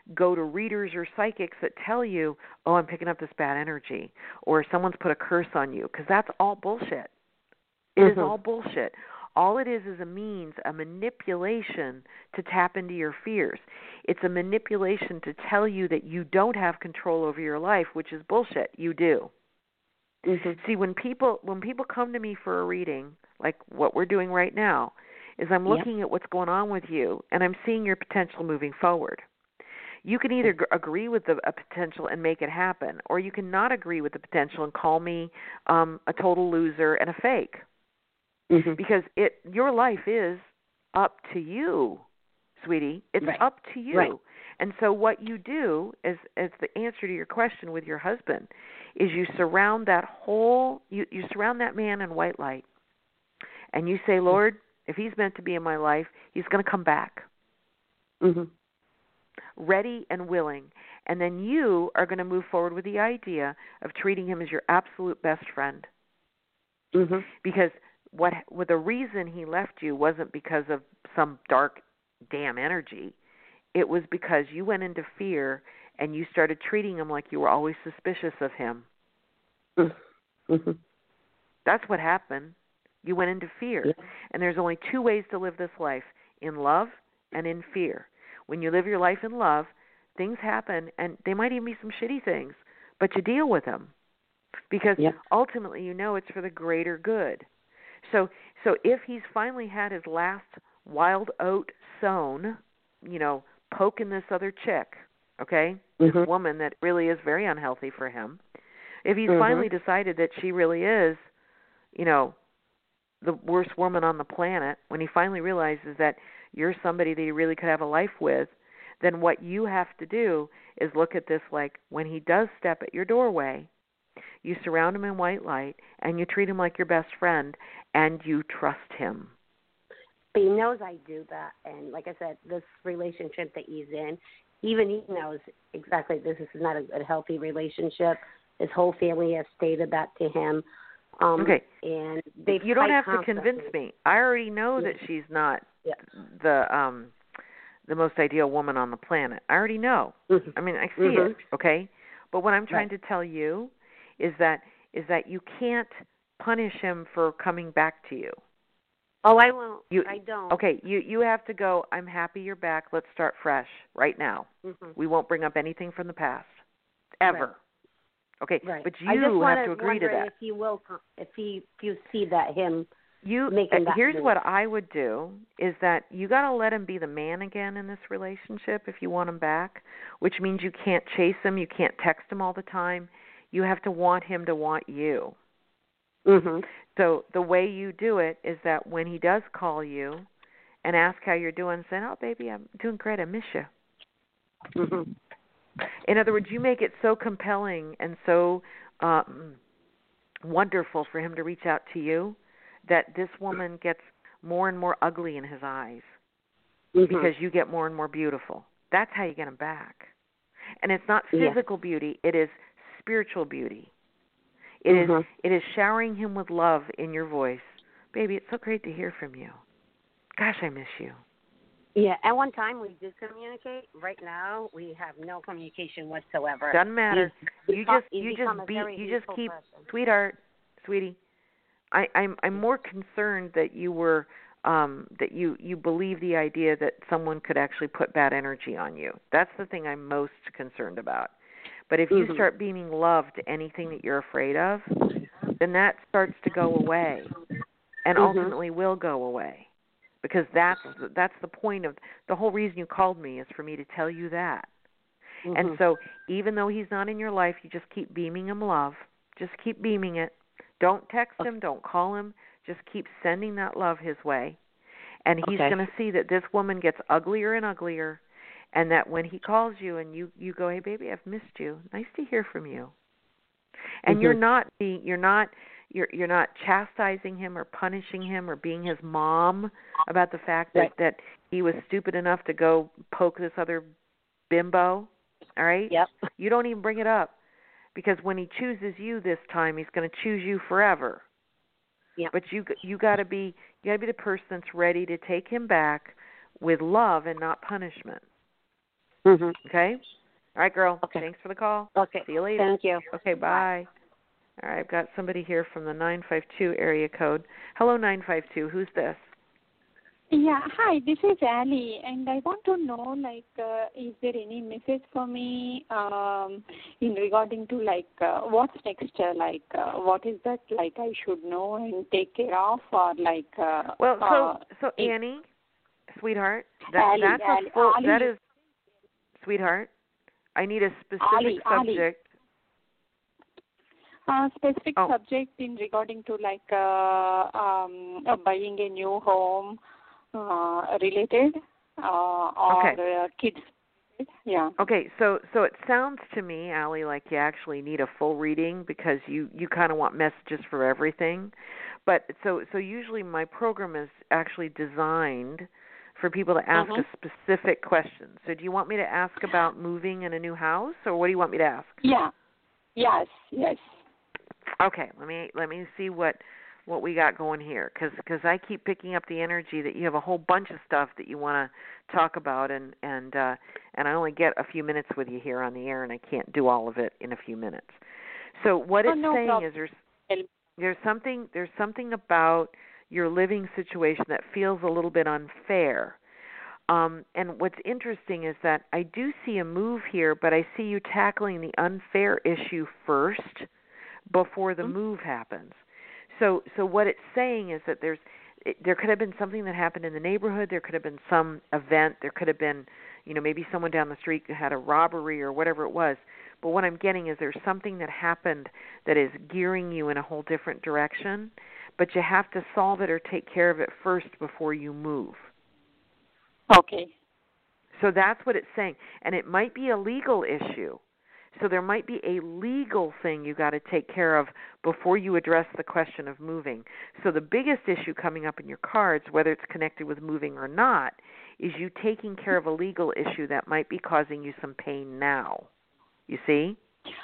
go to readers or psychics that tell you, oh, I'm picking up this bad energy, or someone's put a curse on you, because that's all bullshit. It mm-hmm. is all bullshit. All it is is a means, a manipulation to tap into your fears. It's a manipulation to tell you that you don't have control over your life, which is bullshit. You do. Mm-hmm. See, when people when people come to me for a reading, like what we're doing right now, is I'm looking yep. at what's going on with you, and I'm seeing your potential moving forward. You can either g- agree with the a potential and make it happen, or you can not agree with the potential and call me um, a total loser and a fake. Mm-hmm. Because it, your life is up to you, sweetie. It's right. up to you. Right. And so what you do, as as the answer to your question with your husband, is you surround that whole, you, you surround that man in white light. And you say, Lord, if he's meant to be in my life, he's going to come back. Mm-hmm. Ready and willing. And then you are going to move forward with the idea of treating him as your absolute best friend. Mm-hmm. Because What, what the reason he left you wasn't because of some dark, damn energy. It was because you went into fear and you started treating him like you were always suspicious of him. Mm-hmm. That's what happened. You went into fear. Yeah. And there's only two ways to live this life, in love and in fear. When you live your life in love, things happen, and they might even be some shitty things, but you deal with them. Because yeah. ultimately you know it's for the greater good. So so if he's finally had his last wild oat sown, you know, poking this other chick, okay, mm-hmm. this woman that really is very unhealthy for him, if he's mm-hmm. finally decided that she really is, you know, the worst woman on the planet, when he finally realizes that you're somebody that he really could have a life with, then what you have to do is look at this like when he does step at your doorway, you surround him in white light, and you treat him like your best friend, and you trust him. But he knows I do that, and like I said, this relationship that he's in, even he knows exactly this is not a, a healthy relationship. His whole family has stated that to him. Um, okay. And they you don't have constantly. to convince me. I already know yeah. that she's not yeah. the um, the most ideal woman on the planet. I already know. Mm-hmm. I mean, I see mm-hmm. it, okay? But what I'm trying right. to tell you is that is that you can't punish him for coming back to you. Oh, I won't. You, I don't. Okay, you you have to go, I'm happy you're back. Let's start fresh right now. Mm-hmm. We won't bring up anything from the past, ever. Right. Okay, right. but you I just have to agree to that. If he will, if he, if you see that him you, making uh, that here's move. what I would do is that you got to let him be the man again in this relationship if you want him back, which means you can't chase him, you can't text him all the time. You have to want him to want you. Mm-hmm. So the way you do it is that when he does call you and ask how you're doing, say, oh, baby, I'm doing great. I miss you. Mm-hmm. In other words, you make it so compelling and so um, wonderful for him to reach out to you that this woman gets more and more ugly in his eyes mm-hmm. because you get more and more beautiful. That's how you get him back. And it's not physical yeah. beauty. It is spiritual beauty. It mm-hmm. is it is showering him with love in your voice. Baby, it's so great to hear from you. Gosh, I miss you. Yeah, at one time we did communicate. Right now we have no communication whatsoever. Doesn't matter. He's, you just he's you just be you just keep person. Sweetheart, sweetie. I, I'm I'm more concerned that you were um that you, you believe the idea that someone could actually put bad energy on you. That's the thing I'm most concerned about. But if you mm-hmm. start beaming love to anything that you're afraid of, then that starts to go away, and mm-hmm. ultimately will go away, because that's that's the point of the whole reason you called me is for me to tell you that. Mm-hmm. And so, even though he's not in your life, you just keep beaming him love. Just keep beaming it. Don't text him. Don't call him. Just keep sending that love his way, and he's okay. going to see that this woman gets uglier and uglier. And that when he calls you and you, you go, hey baby, I've missed you. Nice to hear from you. And mm-hmm. you're not being, you're not, you're you're not chastising him or punishing him or being his mom about the fact that, right. that he was stupid enough to go poke this other bimbo. All right. Yep. You don't even bring it up, because when he chooses you this time, he's going to choose you forever. Yep. But you you got to be you got to be the person that's ready to take him back with love and not punishment. Mhm. Okay? All right, girl. Okay. Thanks for the call. Okay. See you later. Thank you. Okay, bye. All right, I've got somebody here from the nine five two area code. Hello, nine five two. Who's this? Yeah, hi, this is Ali, and I want to know, like, uh, is there any message for me um, in regarding to, like, uh, what's next, uh, like, uh, what is that, like, I should know and take care of, or, like... Uh, Well, so, uh, so Annie, sweetheart, that, Ali, that's Ali, a full, Ali. that is, sweetheart, I need a specific Ali, Ali. subject. Uh, specific Oh. subject in regarding to, like, uh, um, uh, buying a new home uh, related uh, or Okay. uh, kids. Yeah. Okay, so so it sounds to me, Allie, like you actually need a full reading because you you kind of want messages for everything. But so so usually my program is actually designed for people to ask Mhm. a specific question. So do you want me to ask about moving in a new house, or what do you want me to ask? Yeah. Yes. Yes. Okay, let me let me see what what we got going here, because because I keep picking up the energy that you have a whole bunch of stuff that you want to talk about, and and uh, and I only get a few minutes with you here on the air, and I can't do all of it in a few minutes. So what Oh, it's no saying problem. is there's there's something there's something about your living situation that feels a little bit unfair. Um, and what's interesting is that I do see a move here, but I see you tackling the unfair issue first before the Mm-hmm. move happens. So, so what it's saying is that there's, it, there could have been something that happened in the neighborhood. There could have been some event. There could have been, you know, maybe someone down the street had a robbery or whatever it was. But what I'm getting is there's something that happened that is gearing you in a whole different direction. But you have to solve it or take care of it first before you move. Okay. So that's what it's saying. And it might be a legal issue. So there might be a legal thing you got to take care of before you address the question of moving. So the biggest issue coming up in your cards, whether it's connected with moving or not, is you taking care of a legal issue that might be causing you some pain now. You see?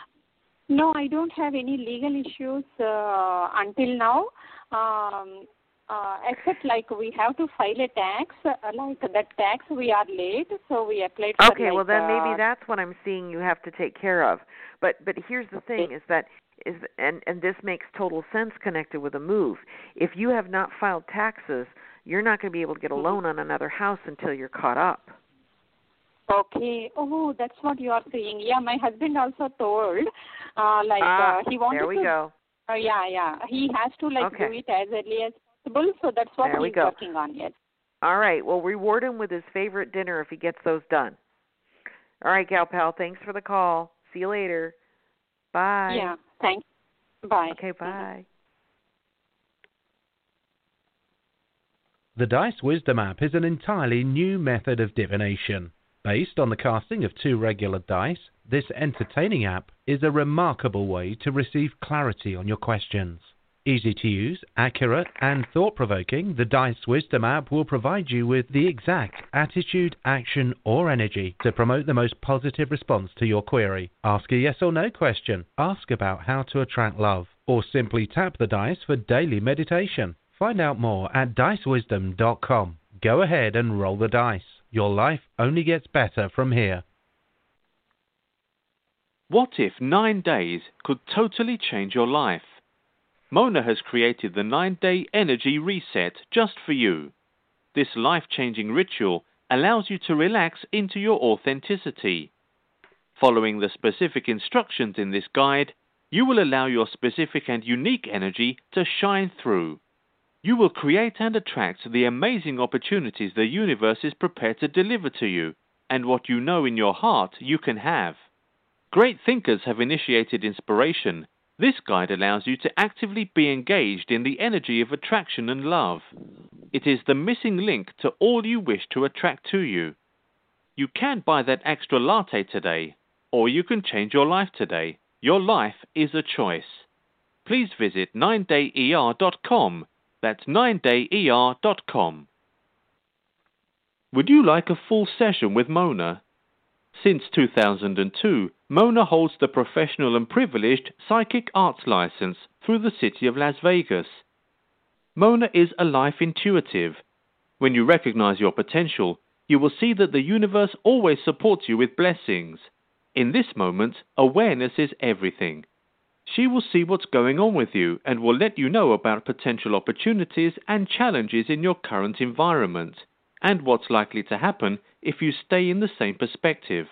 No, I don't have any legal issues uh, until now. Um, uh, except like we have to file a tax, uh, like that tax we are late, so we applied for Okay, like, well then maybe uh, that's what I'm seeing you have to take care of. But but here's the thing is that is and and this makes total sense connected with a move. If you have not filed taxes, you're not going to be able to get a loan on another house until you're caught up. Okay. Oh, that's what you are saying. Yeah, my husband also told, uh, like ah, uh, he wanted there we to. go. Uh, yeah, yeah. He has to like Okay. do it as early as possible. So that's what There we he's go. working on. Yes. All right. Well, reward him with his favorite dinner if he gets those done. All right, gal pal. Thanks for the call. See you later. Bye. Yeah. Thanks. Bye. Okay. Bye. The Dice Wisdom app is an entirely new method of divination. Based on the casting of two regular dice, this entertaining app is a remarkable way to receive clarity on your questions. Easy to use, accurate, and thought-provoking, the Dice Wisdom app will provide you with the exact attitude, action, or energy to promote the most positive response to your query. Ask a yes or no question, ask about how to attract love, or simply tap the dice for daily meditation. Find out more at dice wisdom dot com. Go ahead and roll the dice. Your life only gets better from here. What if nine days could totally change your life? Mona has created the nine-day energy reset just for you. This life-changing ritual allows you to relax into your authenticity. Following the specific instructions in this guide, you will allow your specific and unique energy to shine through. You will create and attract the amazing opportunities the universe is prepared to deliver to you, and what you know in your heart you can have. Great thinkers have initiated inspiration. This guide allows you to actively be engaged in the energy of attraction and love. It is the missing link to all you wish to attract to you. You can buy that extra latte today, or you can change your life today. Your life is a choice. Please visit nine day E R dot com. That's nine day E R dot com. Would you like a full session with Mona? Since two thousand two, Mona holds the professional and privileged psychic arts license through the city of Las Vegas. Mona is a life intuitive. When you recognize your potential, You will see that the universe always supports you with blessings. In this moment, awareness is everything. She will see what's going on with you and will let you know about potential opportunities and challenges in your current environment, and what's likely to happen if you stay in the same perspective.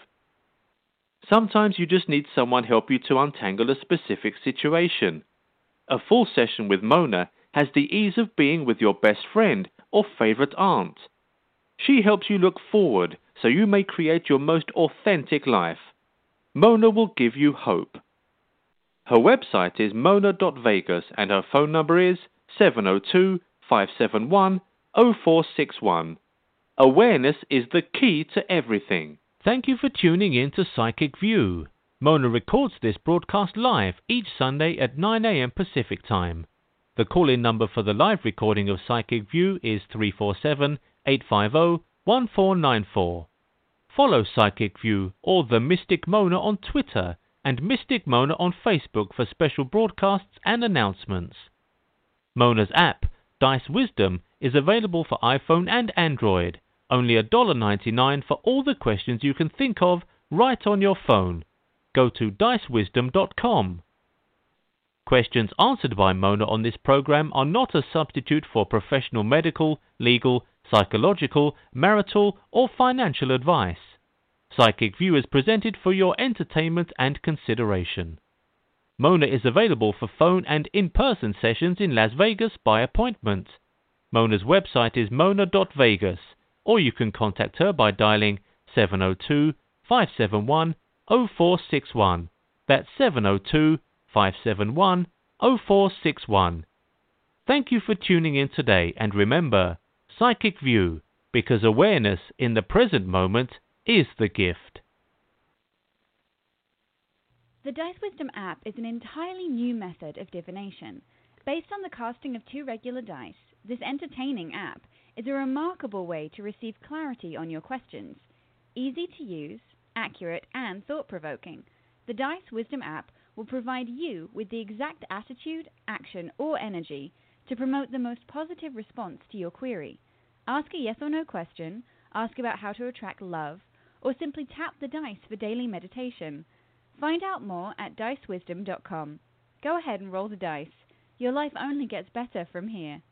Sometimes you just need someone help you to untangle a specific situation. A full session with Mona has the ease of being with your best friend or favorite aunt. She helps you look forward so you may create your most authentic life. Mona will give you hope. Her website is mona dot vegas and her phone number is seven zero two, five seven one, zero four six one. Awareness is the key to everything. Thank you for tuning in to Psychic View. Mona records this broadcast live each Sunday at nine a.m. Pacific Time. The call-in number for the live recording of Psychic View is three four seven, eight five zero, one four nine four. Follow Psychic View or The Mystic Mona on Twitter and Mystic Mona on Facebook for special broadcasts and announcements. Mona's app, Dice Wisdom, is available for iPhone and Android. Only one dollar ninety-nine for all the questions you can think of right on your phone. Go to dice wisdom dot com. Questions answered by Mona on this program are not a substitute for professional medical, legal, psychological, marital, or financial advice. Psychic View is presented for your entertainment and consideration. Mona is available for phone and in-person sessions in Las Vegas by appointment. Mona's website is mona dot vegas, or you can contact her by dialing seven zero two, five seven one, zero four six one. That's seven zero two, five seven one, zero four six one. Thank you for tuning in today, and remember, Psychic View, because awareness in the present moment is the gift. The Dice Wisdom app is an entirely new method of divination. Based on the casting of two regular dice, this entertaining app is a remarkable way to receive clarity on your questions. Easy to use, accurate, and thought-provoking, the Dice Wisdom app will provide you with the exact attitude, action, or energy to promote the most positive response to your query. Ask a yes or no question, ask about how to attract love, or simply tap the dice for daily meditation. Find out more at dice wisdom dot com. Go ahead and roll the dice. Your life only gets better from here.